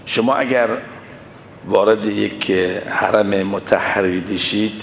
شما اگر وارد یک حرم مطهری بشید،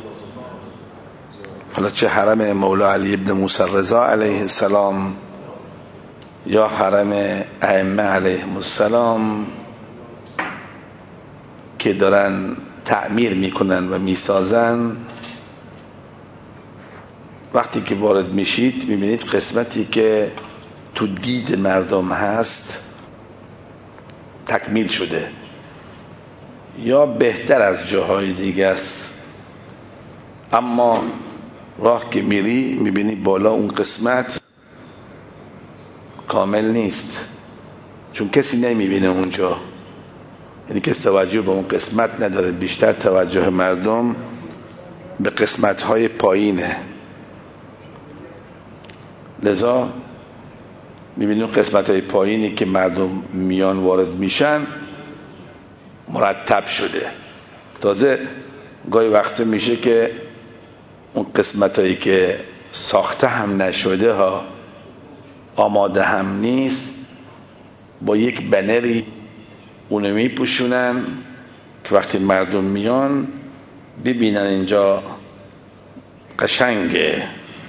حالا چه حرم مولا علی ابن موسی رضا علیه السلام یا حرم ائمه علیهم السلام که دارن تعمیر میکنن و میسازن، وقتی که وارد میشید میبینید قسمتی که تو دید مردم هست تکمیل شده یا بهتر از جاهای دیگه است، اما راه که میری میبینی بالا اون قسمت کامل نیست، چون کسی نمیبینه اونجا، یعنی کسی توجه به اون قسمت نداره، بیشتر توجه مردم به قسمت‌های پایینه. لذا میبینی اون قسمت‌های پایینی که مردم میان وارد میشن مرتب شده. تازه گاهی وقت میشه که اون قسمت‌هایی که ساخته هم نشده ها، آماده هم نیست، با یک بنری اونو میپوشونن که وقتی مردم میان ببینن اینجا قشنگه.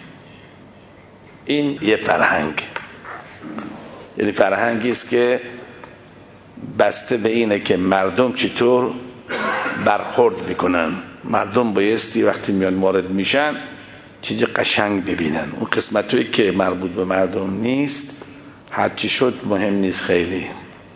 این یه فرهنگ، یعنی فرهنگی است که بسته به اینه که مردم چطور برخورد میکنن. مردم بایستی وقتی میان وارد میشن چیز قشنگ ببینن. اون قسمتایی که مربوط به مردم نیست هرچی شد مهم نیست خیلی.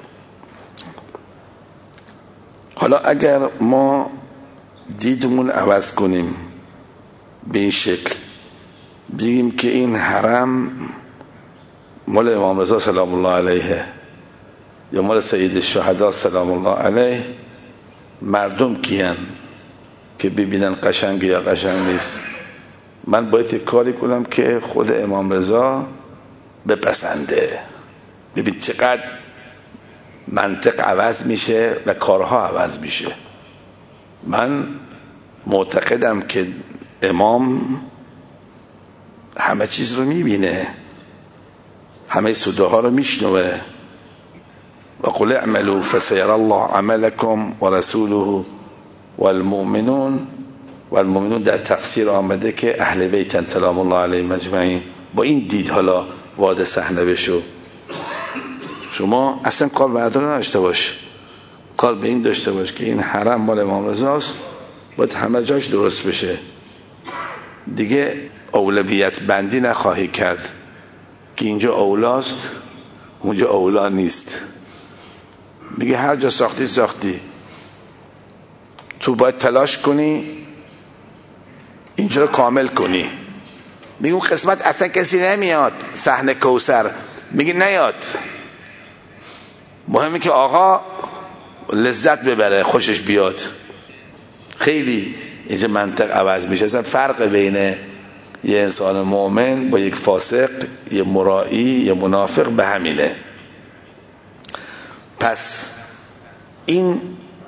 حالا اگر ما دیدمون عوض کنیم به این شکل، بگیم که این حرم مال امام رضا سلام الله علیه یا مال سید الشهدا سلام الله علیه، مردم کیان که ببینن قشنگ یا قشنگ نیست؟ من باید کاری کنم که خود امام رضا بپسنده. ببین چقدر منطق عوض میشه و کارها عوض میشه. من معتقدم که امام همه چیز رو میبینه، همه صداها رو میشنوه. و قل اعملوا فسيرى الله عملكم و رسوله والمؤمنون. والمؤمنون در تفسیر آمده که اهل بیت سلام الله علیهم اجمعین. با این دید حالا وارد صحنه بشو. شما اصلا کار به نداره نداشته باش، کار به این داشته باش که این حرم مال امام رضاست، باید همه جاش درست بشه. دیگه اولویت بندی نخواهی کرد که اینجا اولاست اونجا اولا نیست. میگه هر جا ساختی تو باید تلاش کنی اینجا رو کامل کنی. میگه اون قسمت اصلا کسی نمیاد، صحنه کوثر، میگه نیاد، مهمه که آقا لذت ببره، خوشش بیاد. خیلی اینجا منطق عوض میشه. اصلا فرق بین یه انسان مؤمن با یک فاسق، یه مرائی، یه منافق به همینه. پس این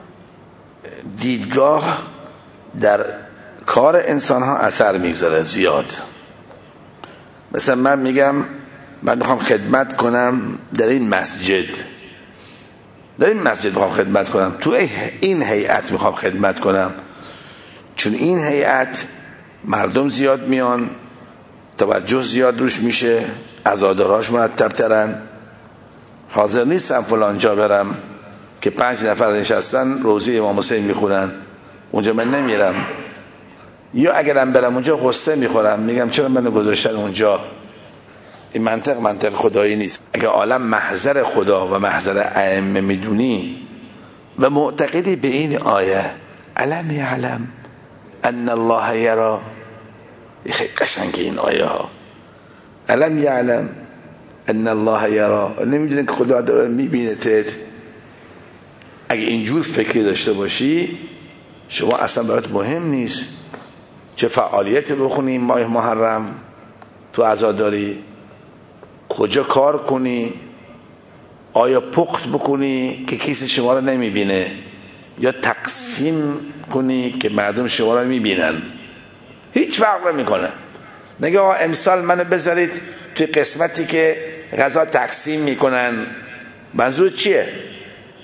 دیدگاه در کار انسان ها اثر میگذاره زیاد. مثلا من میگم من میخوام خدمت کنم در این مسجد، میخوام خدمت کنم، تو این هیئت میخوام خدمت کنم، چون این هیئت مردم زیاد میان، توجه زیاد روش میشه، عزاداراش مرتب ترن. حاضر نیستم فلان جا برم که 5 نفر نشستن روزی امام حسین میخونن، اونجا من نمیرم. یا اگرم برم اونجا غصه میخورم، میگم چرا منو گذاشتن اونجا. این منطق خدایی نیست. اگه عالم محضر خدا و محضر ائمه میدونی و معتقدی به این آیه الم یعلم ان الله یرا، خیلی قشنگه این آیه ها. الم یعلم ان الله یرا، نمیدونی که خدا داره میبینه تت. اگه اینجور فکری داشته باشی شما اصلا برات مهم نیست چه فعالیتی بخونی این ماه محرم، تو عزاداری کجا کار کنی، آیا پخت بکنی که کسی شما رو نمیبینه یا تقسیم کنی که مردم شما رو میبینن. هیچ فرق نمیکنه. نگه آقا امسال منو بذارید توی قسمتی که غذا تقسیم میکنن. منظور چیه؟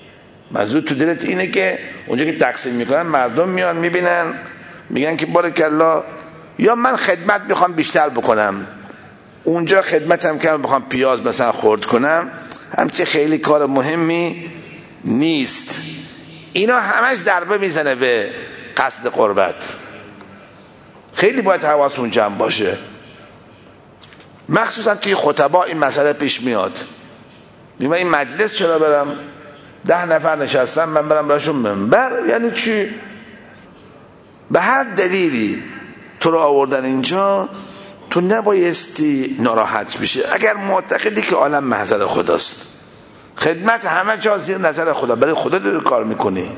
منظور تو دلت اینه که اونجا که تقسیم میکنن مردم میان میبینن میگن که بارکالله، یا من خدمت میخوام بیشتر بکنم، اونجا خدمتم کردم بخوام پیاز مثلا خرد کنم، همچه خیلی کار مهمی نیست. اینا همش ضربه میزنه به قصد قربت. خیلی باید حواسمون جمع باشه، مخصوصا توی خطبا این مسئله پیش میاد. میگم این مجلس چرا برم 10 نفر نشستم من برم براشون منبر؟ یعنی چی؟ به هر دلیلی تو رو آوردن اینجا، تو نبایستی ناراحت بشه اگر معتقدی که عالم محضر خداست، خدمت همه جا زیر نظر خدا، برای خدا داری کار میکنی.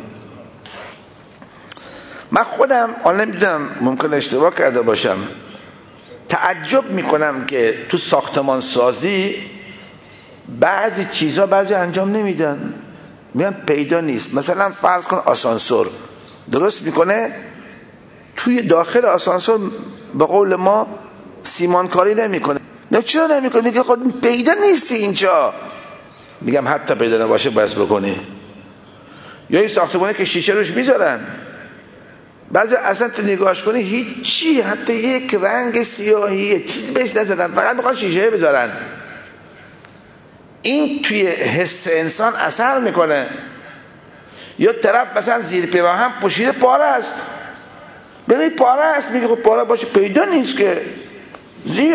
من خودم نمیدونم، ممکن اشتباه کرده باشم، تعجب میکنم که تو ساختمان سازی بعضی چیزا بعضی انجام نمیدن، میگن پیدا نیست. مثلا فرض کن آسانسور درست میکنه، توی داخل آسانسور به قول ما سیمانکاری نمیکنه. نه چرا نمیکنه؟ میگه خود پیدا نیستی اینجا. میگم حتی پیدا نباشه بس بکنی. یا این ساختمونه که شیشه روش میذارن، بعضی اصلا تو نگاهش کنی هیچی، حتی یک رنگ سیاهی چیزی بهش نزدن، فقط میخوان شیشه بذارن. این توی حس انسان اثر میکنه. یا طرف مثلا زیر پیراهن پوشیده پاره است، ببین پاره است، میگه خب پاره باشه پیدا نیست که زیر.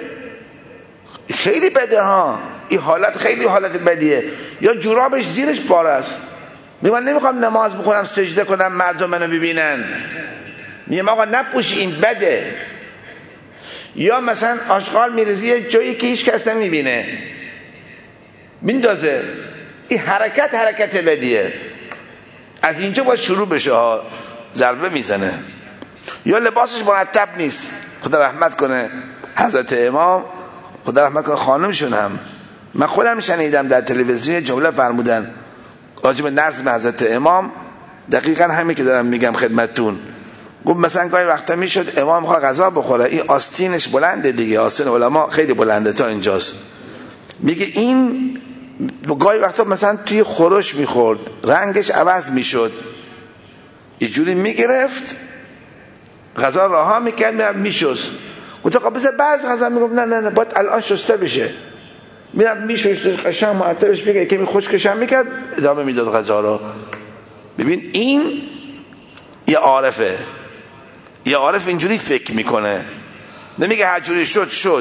خیلی بده ها، این حالت خیلی حالت بدیه. یا جورابش زیرش پاره است، میگه من نمیخوام نماز بخونم سجده کنم مردم منو ببینن، میگه آقا نپوشی این بده. یا مثلا آشغال میریزی یه جایی که هیچ کس نمیبینه میندازه، این حرکت بدیه. از اینجا باید شروع بشه ها، ضربه میزنه. یا لباسش مرتب نیست، خدا رحمت کنه حضرت امام، خدا رحمت کنه خانمشون هم، من خودم شنیدم در تلویزیون جمله فرمودن راجع به نظم حضرت امام، دقیقا همین که دارم میگم خدمتتون. گفت مثلا گاهی وقتا میشد امام میخواد غذا بخوره، این آستینش بلنده دیگه، آستین علما خیلی بلنده تا اینجاست، میگه این گاهی وقتا مثلا توی خورش میخورد رنگش عوض میشد، اینجوری میگرفت غذا راها میکرد میشست. گفت خب بذار بعض غذا میگفت نه باید الان شسته بشه، میرفت میشستش قشنگ معطرش میگه که خشکش هم میکرد ادامه میداد غذا رو. ببین این یه عارفه، یه عارف اینجوری فکر میکنه، نمیگه هر جوری شد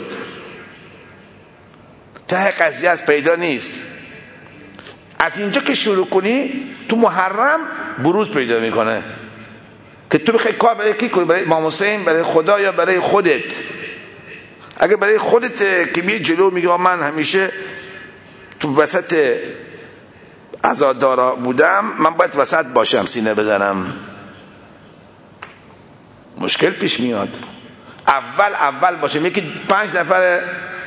ته قضیه از پیدا نیست. از اینجا که شروع کنی تو محرم بروز پیدا میکنه که تو بخوای کار برای کی کنی، برای امام حسین، برای خدا یا برای خودت. اگه برای خودت که میای جلو میگه من همیشه تو وسط عزادارا بودم، من باید وسط باشم سینه بزنم، مشکل پیش میاد. اول باشه. یکی 5 نفر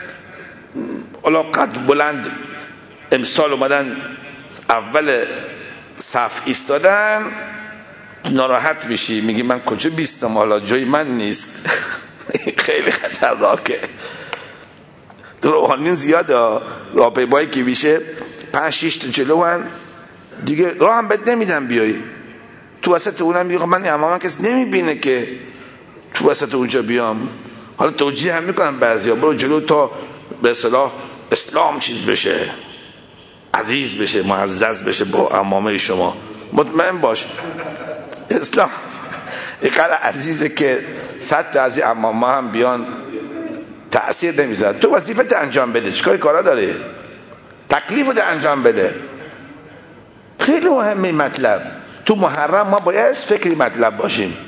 قد بلند امسال اومدن اول صف ایستادن، ناراحت میشی، میگی من کجا بیستم، حالا جای من نیست. خیلی خطرناکه. تو روحانیون زیاده، راهپیمایی که میشه 5-6 تا جلو هن دیگه، راه هم بهت نمیدن بیای تو وسط اونم. میگه من امام کسی نمیبینه که تو وسط اونجا بیام. حالا توجیه هم میکنن بعضیا، برو جلو تا به اصطلاح اسلام چیز بشه، عزیز بشه، معزز بشه با امامه شما. مطمئن باش اسلام اینقدر عزیزه که 100 تا از این امامه هم بیان تأثیر نمیذاره. تو وظیفت انجام بده، چیکار کارا داره، تکلیفت انجام بده. خیلی مهمه مطلب. تو محرم ما باید فکری مطلب باشیم.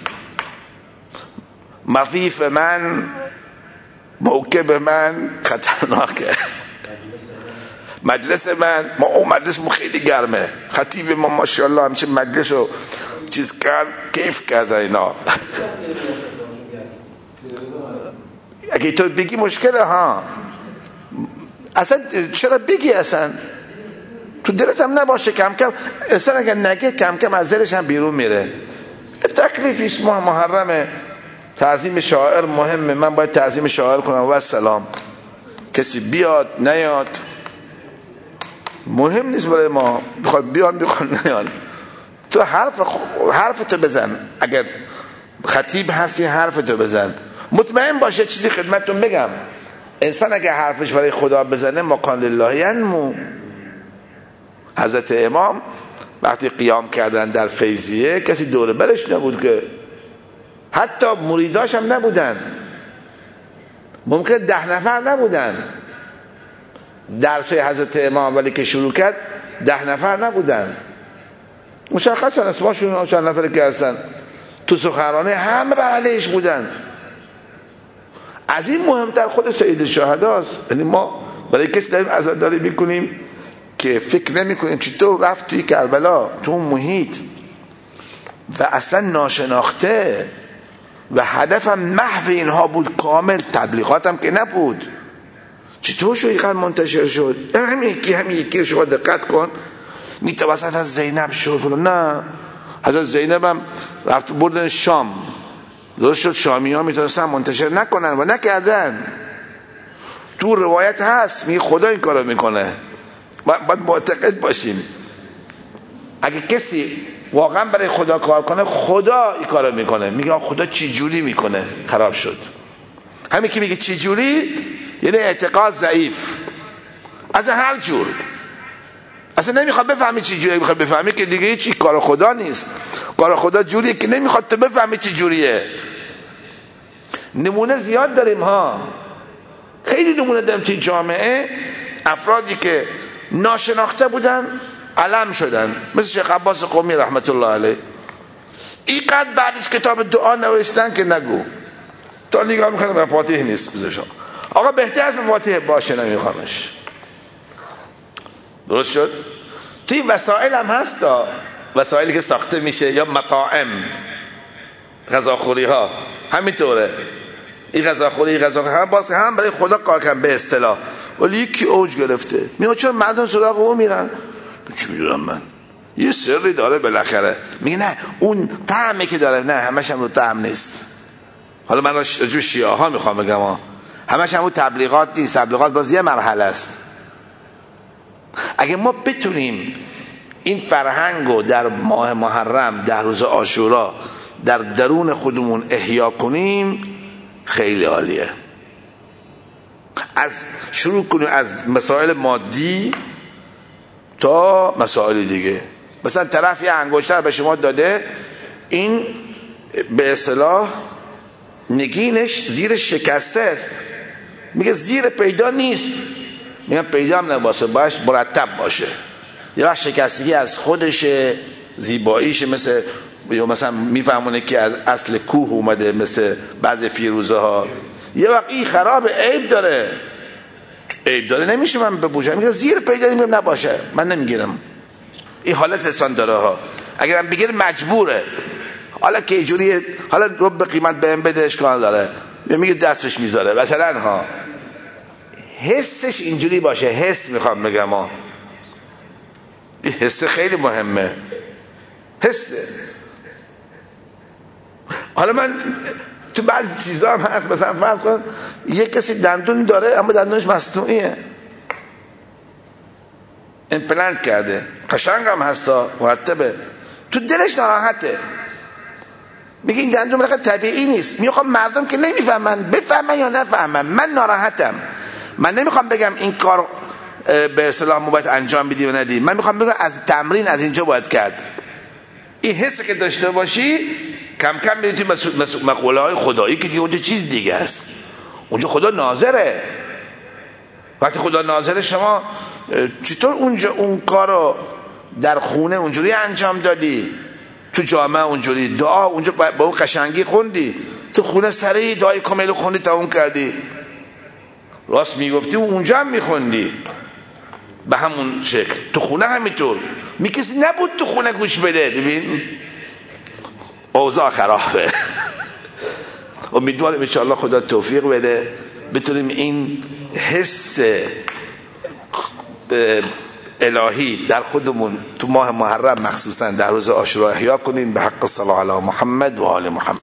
مفیف من، موکب من خطرناکه. مجلس من، ما اون مجلس ما خیلی گرمه، خطیب ما ماشاءالله همچه مجلس رو چیز کرد، کیف کرده اینا. اگه تو بگی مشکله ها، اصلا چرا بگی، اصلا تو دلت هم نباشه، کم کم اصلا اگر نگه کم کم از دلش هم بیرون میره. تکلیف اسم محرمه، تعظیم شاعر مهمه، من باید تعظیم شاعر کنم و سلام، کسی بیاد نیاد مهم نیست برای ما بخواد بیان نیان. تو حرفتو بزن، اگر خطیب هستی حرفتو بزن. مطمئن باشه چیزی خدمتتون بگم، انسان اگر حرفش برای خدا بزنه مقام لله ینمو. حضرت امام وقتی قیام کردن در فیضیه کسی دور برش نبود، که حتی مریداش هم نبودن، ممکن 10 نفر نبودن. درس حضرت امام ولی که شروع کرد 10 نفر نبودن، مشخصا اسمشون چند نفری که هستن تو سخنرانی همه بر علیهش بودن. از این مهمتر خود سید الشهداست. یعنی ما برای کسی داریم عزاداری میکنیم که فکر نمیکنیم چطور رفت توی کربلا، تو اون محیط و اصلا ناشناخته و هدفم محو اینها بود کامل، تبلیغاتم که نبود. چطور شو اینقدر منتشر شد؟ همین یکی شما دقت کن، میتوسط از زینب شد. نه، حضرت زینب هم رفت بردن شام، درست شد شامی ها میتونستن منتشر نکنن و نکردن. تو روایت هست میگه خدا این کارو میکنه. باید معتقد باشیم اگه کسی واقعا برای خدا کار کنه خدا این کارو میکنه. میگه خدا چی جوری میکنه؟ خراب شد. همین که میگه چی جوری یعنی اعتقاد ضعیف از هر جور. اصلا نمیخواد بفهمی چی جوریه، میخواد بفهمی که دیگه چی کار خدا نیست. کار خدا جوریه که نمیخواد تو بفهمی چی جوریه. نمونه زیاد داریم ها، خیلی نمونه داریم توی جامعه. افرادی که ناشناخته بودن علم شدن، مثل شیخ عباس قمی رحمت الله علیه. اینقدر بعدش کتاب دعا نوشتن که نگو. تا نگاه میکنه مفاتیح نیست بزشون. آقا بهتر از مفاتیح باشه نمیخوامش. درست شد؟ توی وسائل هم هست، وسائلی که ساخته میشه یا مطاعم، غذاخوری ها همینطوره. این غذاخوری هم باز هم برای خدا کار کردن به اصطلاح، ولی یکی اوج گرفته. میگه چرا مردم سراغ اون میرن؟ چی میدونم من، یه سری داره بالاخره. میگه نه اون طعمی که داره، نه همش هم رو طعم نیست. حالا من راجع شیعه ها میخوام بگم، همش هم رو تبلیغات نیست. تبلیغات باز یه مرحله است. اگه ما بتونیم این فرهنگو در ماه محرم، در روز عاشورا، در درون خودمون احیا کنیم خیلی عالیه. از شروع کنیم از مسائل مادی تا مسائل دیگه. مثلا طرف یه انگشتر به شما داده، این به اصطلاح نگینش زیر شکسته است. میگه زیر پیدا نیست. میگم پیدا هم نباشه، باش مرتب باشه. یه وقت شکستگی از خودشه، زیباییشه، مثلا میفهمونه که از اصل کوه اومده، مثل بعضی فیروزه ها. یه وقت این خراب عیب داره نمیشه من بپوشم. میگه زیر پیدا میگم نباشه، من نمیگیرم. این حالت انسان داره ها. اگرم بگیر مجبوره. حالا که اینجوری، حالا رو به قیمت بهم بده اشکال داره، میگه دستش میذاره. مثلا ها حسش اینجوری باشه. حس میخوام بگم ها، این حس خیلی مهمه. حس. حالا من تو بعضی چیزا هم هست، مثلا فرض کن یک کسی دندون داره اما دندونش مصنوعیه، ایمپلنت کرده، قشنگ هم هستا، مرتبه، تو دلش ناراحته. میگه این دندون ملکه طبیعی نیست. میخوام مردم که نمیفهمن بفهمن یا نفهمن. من ناراحتم. من نمیخوام بگم این کار به اصطلاح ما باید انجام بدی و ندی. من میخوام بگم از تمرین از اینجا باید کرد. این حس که داشته باشی کم کم میری تو مقوله های خدایی که دیگه اونجا چیز دیگه است. اونجا خدا ناظره. وقتی خدا ناظره شما چطور اونجا اون کارو در خونه اونجوری انجام دادی، تو جامعه اونجوری دعا اونجا با اون قشنگی خوندی، تو خونه سریع دعای کامل خوندی تا اون کردی، راست میگفتی و اونجا هم میخوندی به همون شکل. تو خونه همینطور. کسی نبود تو خونه گوش بده. ببین اوضاع خرابه. امیدوارم انشاءالله خدا توفیق بده بتونیم این حس الهی در خودمون تو ماه محرم مخصوصا در روز عاشورا احیا کنیم. به حق صلی علی محمد و آل محمد.